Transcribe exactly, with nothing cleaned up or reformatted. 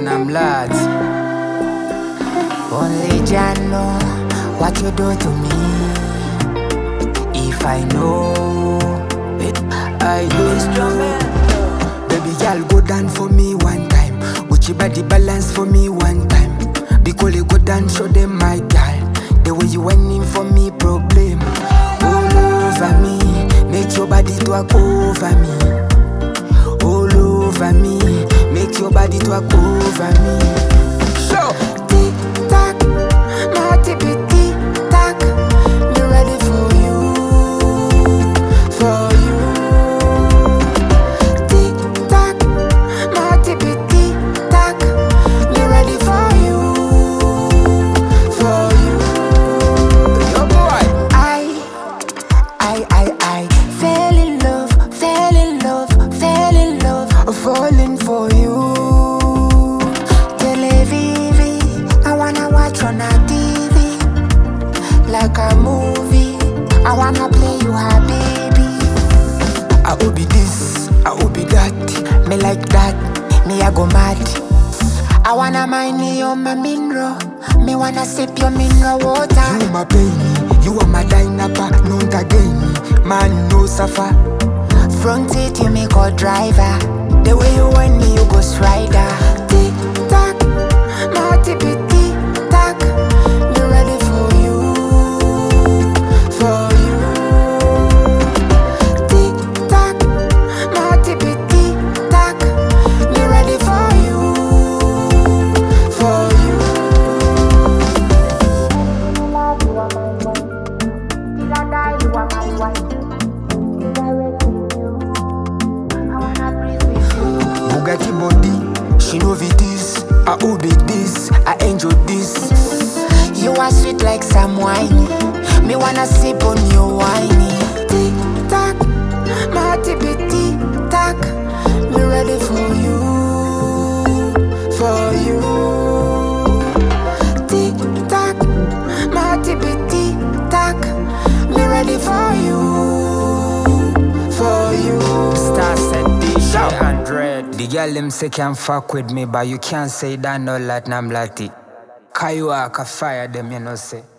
and I'm lads. Only Jah know what you do to me. If I know it, I do. Baby girl, go down for me one time. Uchi body balance for me one time. Because you go down, show them my girl. The way you went in for me, problem. All over me, make your body talk over me. All over me, make your body talk over me. Show. Tick tock, my tippy tick tock. Me ready for you, for you. Tick tock, my tippy tick tock. Me ready for you, for you. Yo boy, I, I, I, I fell in love, fell in love, fell in love, falling for you. Televivi, I wanna watch on a T V, like a movie. I wanna play you habibi. I will be this, I will be that. Me like that, me I go mad. I wanna mind me on my mineral. Me wanna sip your mineral water. You my baby, you are my dynapa, no again. Man no suffer. Front seat you make a driver. The way you want me, you go strider. Tick tock, my tippy tick tock. Me ready for you, for you. Tick tock, my tippy tick tock. Me ready for you, for you. Till I die, you are my wife. Till I die, you are my wife. Till I wake you, I wanna breathe with you. Bugatti body, she know it is. I owe it this, I enjoy this. You are sweet like some wine. Me wanna sip on your wine. Tick tock, my tippy tick tock. Me ready for you, for you. Tick tock, my tippy tick tock. Me ready for you, for you. Star said D J Andred. The girl them say can fuck with me, but you can't say that no like I'm like it. Kayuaka fire them, you know say.